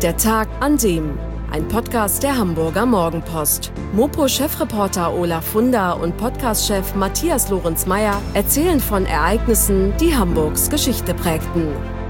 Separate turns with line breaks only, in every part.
Der Tag an dem. Ein Podcast der Hamburger Morgenpost. Mopo-Chefreporter Olaf Funder und Podcast-Chef Matthias Lorenz-Meyer erzählen von Ereignissen, die Hamburgs Geschichte prägten.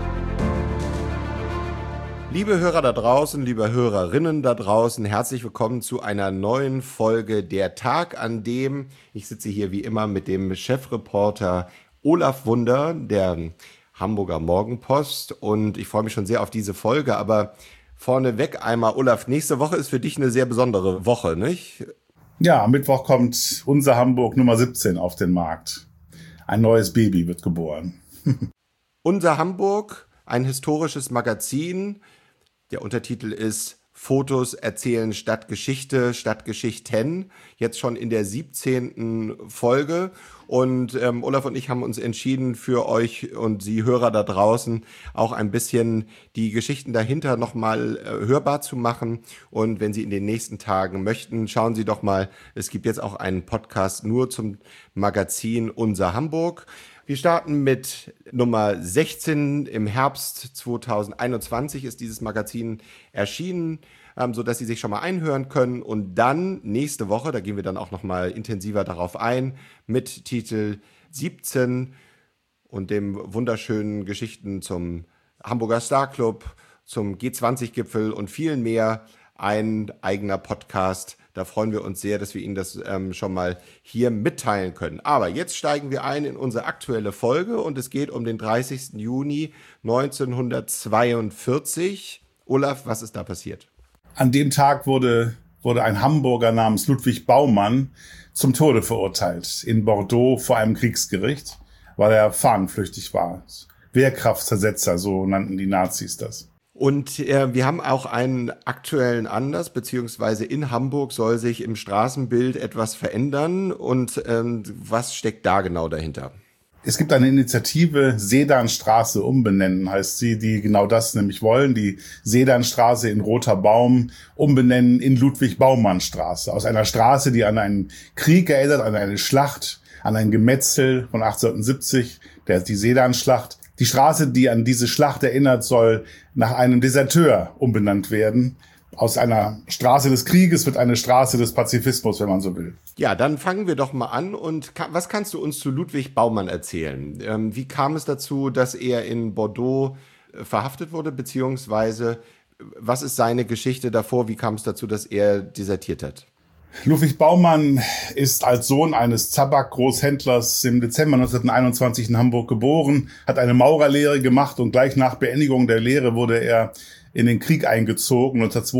Liebe Hörer da draußen, liebe Hörerinnen da draußen, herzlich willkommen zu einer neuen Folge Der Tag an dem. Ich sitze hier wie immer mit dem Chefreporter Olaf Funder, der Hamburger Morgenpost, und ich freue mich schon sehr auf diese Folge, aber vorneweg einmal, Olaf, nächste Woche ist für dich eine sehr besondere Woche, nicht?
Ja, am Mittwoch kommt unser Hamburg Nummer 17 auf den Markt. Ein neues Baby wird geboren.
Unser Hamburg, ein historisches Magazin. Der Untertitel ist Fotos erzählen Stadtgeschichte, Stadtgeschichten. Jetzt schon in der 17. Folge. Und Olaf und ich haben uns entschieden, für euch und Sie Hörer da draußen auch ein bisschen die Geschichten dahinter nochmal hörbar zu machen. Und wenn Sie in den nächsten Tagen möchten, schauen Sie doch mal, es gibt jetzt auch einen Podcast nur zum Magazin Unser Hamburg. Wir starten mit Nummer 16. Im Herbst 2021 ist dieses Magazin erschienen, sodass Sie sich schon mal einhören können. Und dann nächste Woche, da gehen wir dann auch noch mal intensiver darauf ein, mit Titel 17 und dem wunderschönen Geschichten zum Hamburger Star Club, zum G20-Gipfel und vielen mehr, ein eigener Podcast. Da freuen wir uns sehr, dass wir Ihnen das schon mal hier mitteilen können. Aber jetzt steigen wir ein in unsere aktuelle Folge und es geht um den 30. Juni 1942. Olaf, was ist da passiert?
An dem Tag wurde ein Hamburger namens Ludwig Baumann zum Tode verurteilt in Bordeaux vor einem Kriegsgericht, weil er fahnenflüchtig war. Wehrkraftzersetzer, so nannten die Nazis das.
Und wir haben auch einen aktuellen Anlass, beziehungsweise in Hamburg soll sich im Straßenbild etwas verändern. Und was steckt da genau dahinter?
Es gibt eine Initiative, Sedanstraße umbenennen, heißt sie, die genau das nämlich wollen, die Sedanstraße in Roter Baum umbenennen in Ludwig-Baumann-Straße. Aus einer Straße, die an einen Krieg erinnert, an eine Schlacht, an ein Gemetzel von 1870, die Sedanschlacht. Die Straße, die an diese Schlacht erinnert, soll nach einem Deserteur umbenannt werden. Aus einer Straße des Krieges wird eine Straße des Pazifismus, wenn man so will.
Ja, dann fangen wir doch mal an. Und was kannst du uns zu Ludwig Baumann erzählen? Wie kam es dazu, dass er in Bordeaux verhaftet wurde, beziehungsweise was ist seine Geschichte davor? Wie kam es dazu, dass er desertiert hat?
Ludwig Baumann ist als Sohn eines Tabakgroßhändlers im Dezember 1921 in Hamburg geboren, hat eine Maurerlehre gemacht und gleich nach Beendigung der Lehre wurde er in den Krieg eingezogen,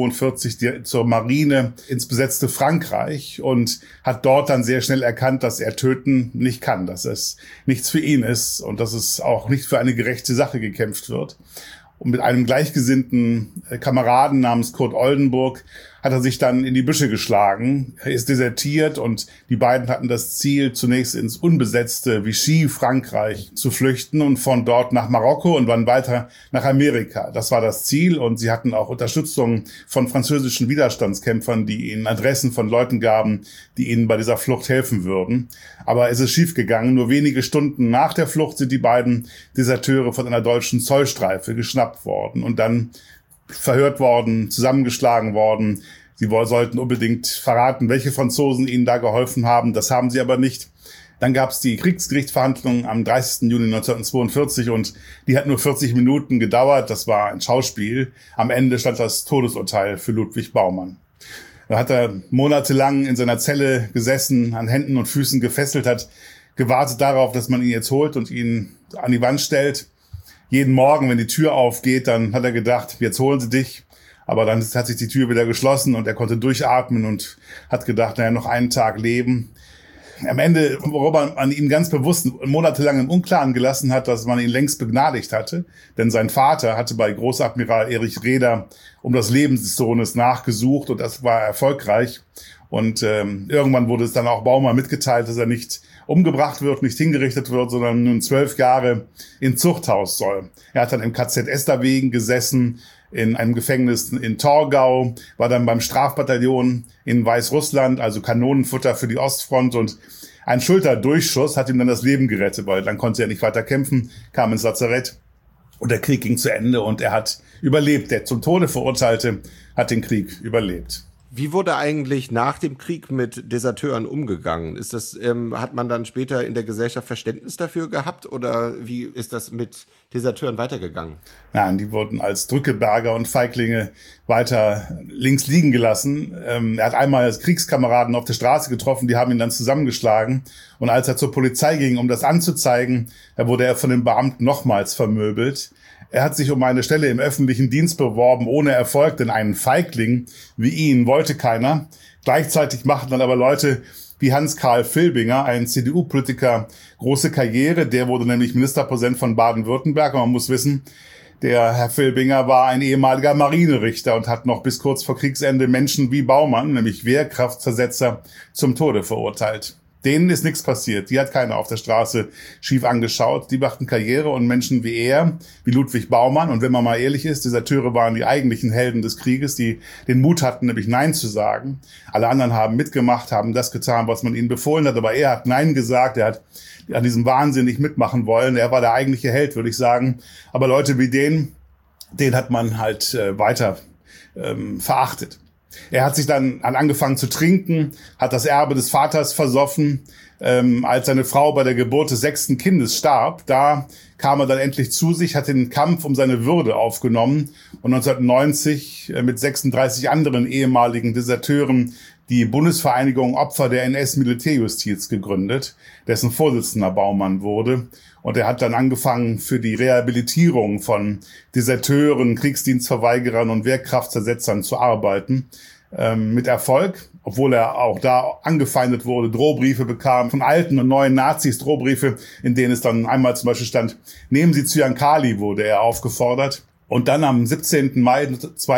1942 zur Marine ins besetzte Frankreich und hat dort dann sehr schnell erkannt, dass er töten nicht kann, dass es nichts für ihn ist und dass es auch nicht für eine gerechte Sache gekämpft wird. Und mit einem gleichgesinnten Kameraden namens Kurt Oldenburg hat er sich dann in die Büsche geschlagen. Er ist desertiert und die beiden hatten das Ziel, zunächst ins unbesetzte Vichy, Frankreich, zu flüchten und von dort nach Marokko und dann weiter nach Amerika. Das war das Ziel und sie hatten auch Unterstützung von französischen Widerstandskämpfern, die ihnen Adressen von Leuten gaben, die ihnen bei dieser Flucht helfen würden. Aber es ist schiefgegangen. Nur wenige Stunden nach der Flucht sind die beiden Deserteure von einer deutschen Zollstreife geschnappt worden und dann verhört worden, zusammengeschlagen worden. Sie sollten unbedingt verraten, welche Franzosen ihnen da geholfen haben. Das haben sie aber nicht. Dann gab es die Kriegsgerichtsverhandlungen am 30. Juni 1942 und die hat nur 40 Minuten gedauert. Das war ein Schauspiel. Am Ende stand das Todesurteil für Ludwig Baumann. Da hat er monatelang in seiner Zelle gesessen, an Händen und Füßen gefesselt, hat gewartet darauf, dass man ihn jetzt holt und ihn an die Wand stellt. Jeden Morgen, wenn die Tür aufgeht, dann hat er gedacht, jetzt holen sie dich. Aber dann hat sich die Tür wieder geschlossen und er konnte durchatmen und hat gedacht, naja, noch einen Tag leben. Am Ende, worüber man ihn ganz bewusst monatelang im Unklaren gelassen hat, dass man ihn längst begnadigt hatte. Denn sein Vater hatte bei Großadmiral Erich Raeder um das Leben des Sohnes nachgesucht und das war erfolgreich. Und irgendwann wurde es dann auch Baumann mitgeteilt, dass er nicht umgebracht wird, nicht hingerichtet wird, sondern nun 12 Jahre in Zuchthaus soll. Er hat dann im KZ Esterwegen gesessen, in einem Gefängnis in Torgau, war dann beim Strafbataillon in Weißrussland, also Kanonenfutter für die Ostfront und ein Schulterdurchschuss hat ihm dann das Leben gerettet, weil dann konnte er nicht weiter kämpfen, kam ins Lazarett Und der Krieg ging zu Ende und er hat überlebt. Der zum Tode Verurteilte hat den Krieg überlebt.
Wie wurde eigentlich nach dem Krieg mit Deserteuren umgegangen? Hat man dann später in der Gesellschaft Verständnis dafür gehabt oder wie ist das mit Deserteuren weitergegangen?
Nein, die wurden als Drückeberger und Feiglinge weiter links liegen gelassen. Er hat einmal Kriegskameraden auf der Straße getroffen, die haben ihn dann zusammengeschlagen. Und als er zur Polizei ging, um das anzuzeigen, wurde er von den Beamten nochmals vermöbelt. Er hat sich um eine Stelle im öffentlichen Dienst beworben, ohne Erfolg, denn einen Feigling wie ihn wollte keiner. Gleichzeitig machten dann aber Leute wie Hans-Karl Filbinger, ein CDU-Politiker, große Karriere. Der wurde nämlich Ministerpräsident von Baden-Württemberg. Und man muss wissen, der Herr Filbinger war ein ehemaliger Marinerichter und hat noch bis kurz vor Kriegsende Menschen wie Baumann, nämlich Wehrkraftzersetzer, zum Tode verurteilt. Denen ist nichts passiert. Die hat keiner auf der Straße schief angeschaut. Die machten Karriere und Menschen wie er, wie Ludwig Baumann. Und wenn man mal ehrlich ist, Deserteure waren die eigentlichen Helden des Krieges, die den Mut hatten, nämlich Nein zu sagen. Alle anderen haben mitgemacht, haben das getan, was man ihnen befohlen hat. Aber er hat Nein gesagt. Er hat an diesem Wahnsinn nicht mitmachen wollen. Er war der eigentliche Held, würde ich sagen. Aber Leute wie den hat man halt weiter verachtet. Er hat sich dann angefangen zu trinken, hat das Erbe des Vaters versoffen. Als seine Frau bei der Geburt des 6. Kindes starb, da kam er dann endlich zu sich, hat den Kampf um seine Würde aufgenommen und 1990 mit 36 anderen ehemaligen Deserteuren die Bundesvereinigung Opfer der NS-Militärjustiz gegründet, dessen Vorsitzender Baumann wurde. Und er hat dann angefangen, für die Rehabilitierung von Deserteuren, Kriegsdienstverweigerern und Wehrkraftzersetzern zu arbeiten. Mit Erfolg, obwohl er auch da angefeindet wurde, Drohbriefe bekam von alten und neuen Nazis, Drohbriefe, in denen es dann einmal zum Beispiel stand, nehmen Sie Zyankali, wurde er aufgefordert. Und dann am 17. Mai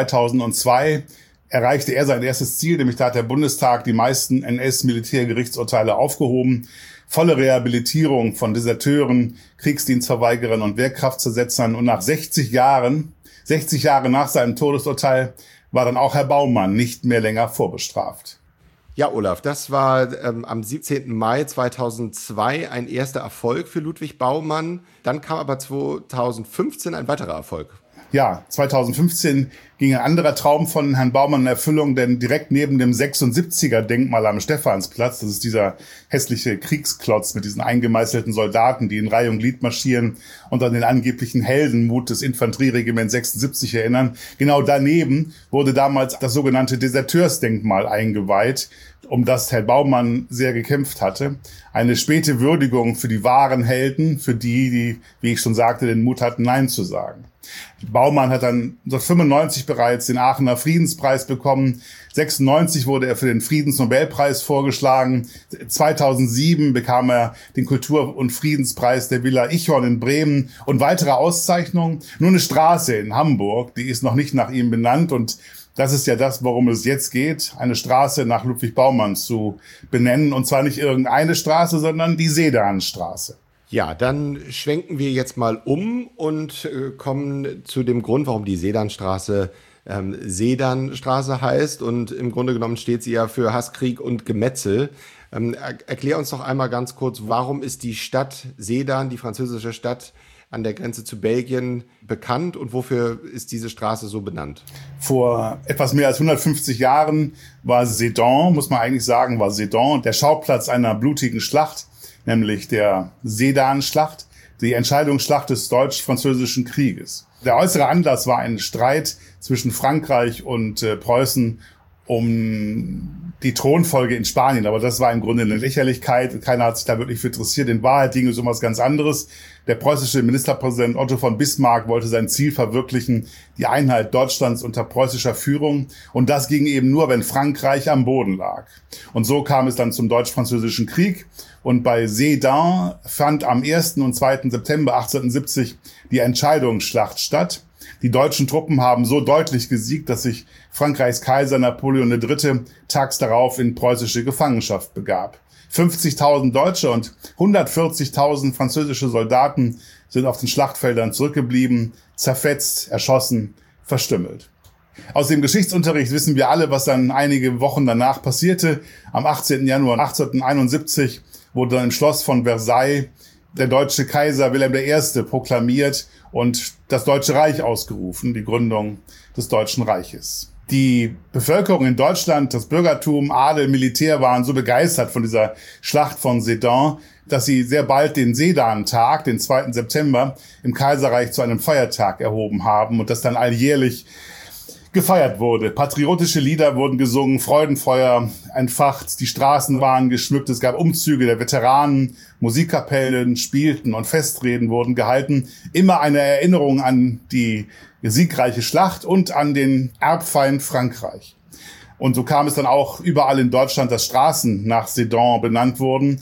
2002 erreichte er sein erstes Ziel, nämlich da hat der Bundestag die meisten NS-Militärgerichtsurteile aufgehoben. Volle Rehabilitierung von Deserteuren, Kriegsdienstverweigerern und Wehrkraftzersetzern. Und nach 60 Jahre nach seinem Todesurteil, war dann auch Herr Baumann nicht mehr länger vorbestraft.
Ja, Olaf, das war am 17. Mai 2002 ein erster Erfolg für Ludwig Baumann. Dann kam aber 2015 ein weiterer Erfolg.
Ja, 2015 ging ein anderer Traum von Herrn Baumann in Erfüllung, denn direkt neben dem 76er-Denkmal am Stephansplatz, das ist dieser hässliche Kriegsklotz mit diesen eingemeißelten Soldaten, die in Reihe und Glied marschieren und an den angeblichen Heldenmut des Infanterieregiments 76 erinnern. Genau daneben wurde damals das sogenannte Deserteursdenkmal eingeweiht, um das Herr Baumann sehr gekämpft hatte. Eine späte Würdigung für die wahren Helden, für die, wie ich schon sagte, den Mut hatten, Nein zu sagen. Baumann hat dann 1995 bereits den Aachener Friedenspreis bekommen. 1996 wurde er für den Friedensnobelpreis vorgeschlagen. 2007 bekam er den Kultur- und Friedenspreis der Villa Ichhorn in Bremen und weitere Auszeichnungen. Nur eine Straße in Hamburg, die ist noch nicht nach ihm benannt und das ist ja das, worum es jetzt geht, eine Straße nach Ludwig Baumann zu benennen. Und zwar nicht irgendeine Straße, sondern die Sedanstraße.
Ja, dann schwenken wir jetzt mal um und kommen zu dem Grund, warum die Sedanstraße Sedanstraße heißt. Und im Grunde genommen steht sie ja für Hass, Krieg und Gemetzel. Erklär uns doch einmal ganz kurz, warum ist die Stadt Sedan, die französische Stadt an der Grenze zu Belgien, bekannt und wofür ist diese Straße so benannt?
Vor etwas mehr als 150 Jahren war Sedan, muss man eigentlich sagen, der Schauplatz einer blutigen Schlacht, nämlich der Sedan-Schlacht, die Entscheidungsschlacht des Deutsch-Französischen Krieges. Der äußere Anlass war ein Streit zwischen Frankreich und Preußen um die Thronfolge in Spanien. Aber das war im Grunde eine Lächerlichkeit. Keiner hat sich da wirklich für interessiert. In Wahrheit ging es um was ganz anderes. Der preußische Ministerpräsident Otto von Bismarck wollte sein Ziel verwirklichen, die Einheit Deutschlands unter preußischer Führung. Und das ging eben nur, wenn Frankreich am Boden lag. Und so kam es dann zum Deutsch-Französischen Krieg. Und bei Sedan fand am 1. und 2. September 1870 die Entscheidungsschlacht statt. Die deutschen Truppen haben so deutlich gesiegt, dass sich Frankreichs Kaiser Napoleon III. Tags darauf in preußische Gefangenschaft begab. 50.000 Deutsche und 140.000 französische Soldaten sind auf den Schlachtfeldern zurückgeblieben, zerfetzt, erschossen, verstümmelt. Aus dem Geschichtsunterricht wissen wir alle, was dann einige Wochen danach passierte. Am 18. Januar 1871 wurde dann im Schloss von Versailles der deutsche Kaiser Wilhelm I. proklamiert und das Deutsche Reich ausgerufen, die Gründung des Deutschen Reiches. Die Bevölkerung in Deutschland, das Bürgertum, Adel, Militär waren so begeistert von dieser Schlacht von Sedan, dass sie sehr bald den Sedan-Tag, den 2. September, im Kaiserreich zu einem Feiertag erhoben haben und das dann alljährlich gefeiert wurde. Patriotische Lieder wurden gesungen, Freudenfeuer entfacht, die Straßen waren geschmückt, es gab Umzüge der Veteranen, Musikkapellen spielten und Festreden wurden gehalten. Immer eine Erinnerung an die siegreiche Schlacht und an den Erbfeind Frankreich. Und so kam es dann auch überall in Deutschland, dass Straßen nach Sedan benannt wurden.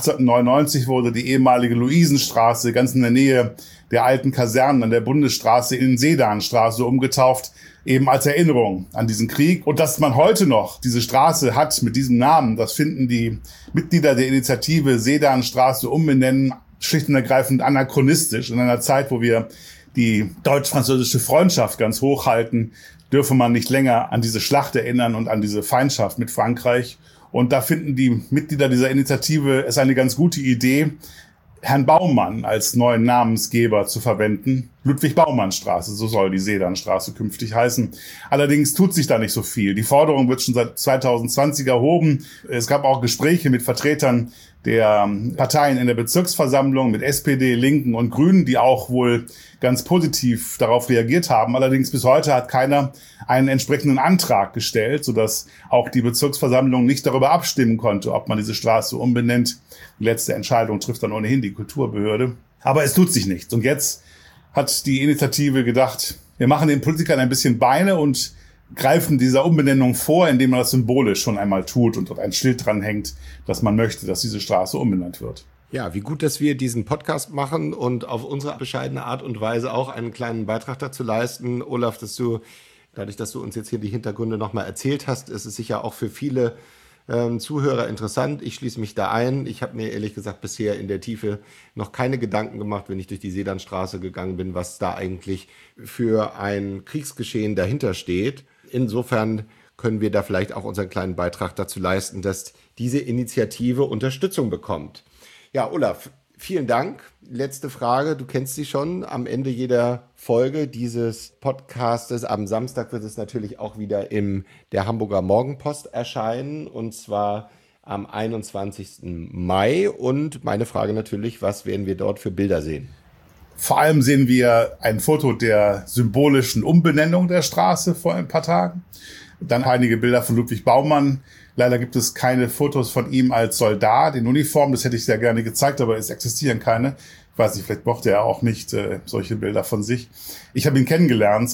1899 wurde die ehemalige Luisenstraße ganz in der Nähe der alten Kasernen an der Bundesstraße in Sedanstraße umgetauft, eben als Erinnerung an diesen Krieg. Und dass man heute noch diese Straße hat mit diesem Namen, das finden die Mitglieder der Initiative Sedanstraße umbenennen schlicht und ergreifend anachronistisch. In einer Zeit, wo wir die deutsch-französische Freundschaft ganz hoch halten, dürfe man nicht länger an diese Schlacht erinnern und an diese Feindschaft mit Frankreich. Und da finden die Mitglieder dieser Initiative es eine ganz gute Idee, Herrn Baumann als neuen Namensgeber zu verwenden. Ludwig-Baumann-Straße, so soll die Sedanstraße künftig heißen. Allerdings tut sich da nicht so viel. Die Forderung wird schon seit 2020 erhoben. Es gab auch Gespräche mit Vertretern der Parteien in der Bezirksversammlung, mit SPD, Linken und Grünen, die auch wohl ganz positiv darauf reagiert haben. Allerdings bis heute hat keiner einen entsprechenden Antrag gestellt, sodass auch die Bezirksversammlung nicht darüber abstimmen konnte, ob man diese Straße umbenennt. Die letzte Entscheidung trifft dann ohnehin die Kulturbehörde. Aber es tut sich nichts. Und jetzt hat die Initiative gedacht, wir machen den Politikern ein bisschen Beine und greifen dieser Umbenennung vor, indem man das symbolisch schon einmal tut und dort ein Schild dran hängt, dass man möchte, dass diese Straße umbenannt wird.
Ja, wie gut, dass wir diesen Podcast machen und auf unsere bescheidene Art und Weise auch einen kleinen Beitrag dazu leisten. Olaf, dadurch, dass du uns jetzt hier die Hintergründe nochmal erzählt hast, ist es sicher auch für viele Zuhörer interessant. Ich schließe mich da ein. Ich habe mir ehrlich gesagt bisher in der Tiefe noch keine Gedanken gemacht, wenn ich durch die Sedanstraße gegangen bin, was da eigentlich für ein Kriegsgeschehen dahinter steht. Insofern können wir da vielleicht auch unseren kleinen Beitrag dazu leisten, dass diese Initiative Unterstützung bekommt. Ja, Olaf, vielen Dank. Letzte Frage, du kennst sie schon. Am Ende jeder Folge dieses Podcastes, am Samstag wird es natürlich auch wieder in der Hamburger Morgenpost erscheinen, und zwar am 21. Mai. Und meine Frage natürlich, was werden wir dort für Bilder sehen?
Vor allem sehen wir ein Foto der symbolischen Umbenennung der Straße vor ein paar Tagen. Dann einige Bilder von Ludwig Baumann. Leider gibt es keine Fotos von ihm als Soldat in Uniform. Das hätte ich sehr gerne gezeigt, aber es existieren keine. Ich weiß nicht, vielleicht mochte er auch nicht solche Bilder von sich. Ich habe ihn kennengelernt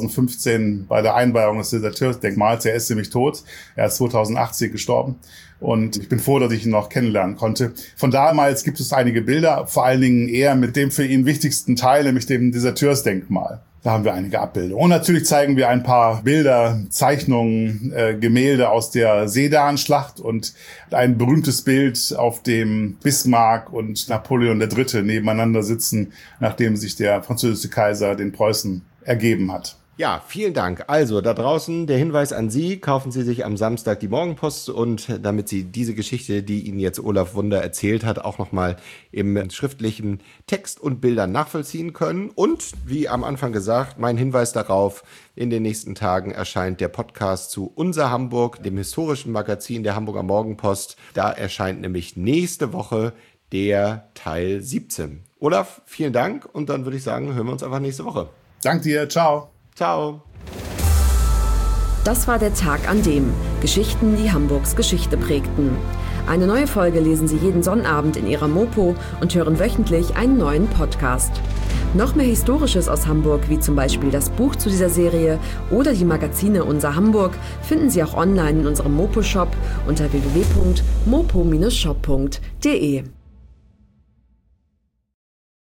2015 bei der Einweihung des Deserteursdenkmals. Er ist nämlich tot. Er ist 2018 gestorben. Und ich bin froh, dass ich ihn noch kennenlernen konnte. Von damals gibt es einige Bilder, vor allen Dingen eher mit dem für ihn wichtigsten Teil, nämlich dem Deserteursdenkmal. Da haben wir einige Abbildungen. Und natürlich zeigen wir ein paar Bilder, Zeichnungen, Gemälde aus der Sedan-Schlacht und ein berühmtes Bild, auf dem Bismarck und Napoleon III. Nebeneinander sitzen, nachdem sich der französische Kaiser den Preußen ergeben hat.
Ja, vielen Dank. Also da draußen der Hinweis an Sie, kaufen Sie sich am Samstag die Morgenpost, und damit Sie diese Geschichte, die Ihnen jetzt Olaf Wunder erzählt hat, auch nochmal im schriftlichen Text und Bildern nachvollziehen können. Und wie am Anfang gesagt, mein Hinweis darauf, in den nächsten Tagen erscheint der Podcast zu Unser Hamburg, dem historischen Magazin der Hamburger Morgenpost. Da erscheint nämlich nächste Woche der Teil 17. Olaf, vielen Dank, und dann würde ich sagen, hören wir uns einfach nächste Woche.
Dank dir, ciao.
Ciao.
Das war der Tag an dem Geschichten, die Hamburgs Geschichte prägten. Eine neue Folge lesen Sie jeden Sonnabend in Ihrer Mopo und hören wöchentlich einen neuen Podcast. Noch mehr Historisches aus Hamburg, wie zum Beispiel das Buch zu dieser Serie oder die Magazine Unser Hamburg, finden Sie auch online in unserem Mopo-Shop unter www.mopo-shop.de.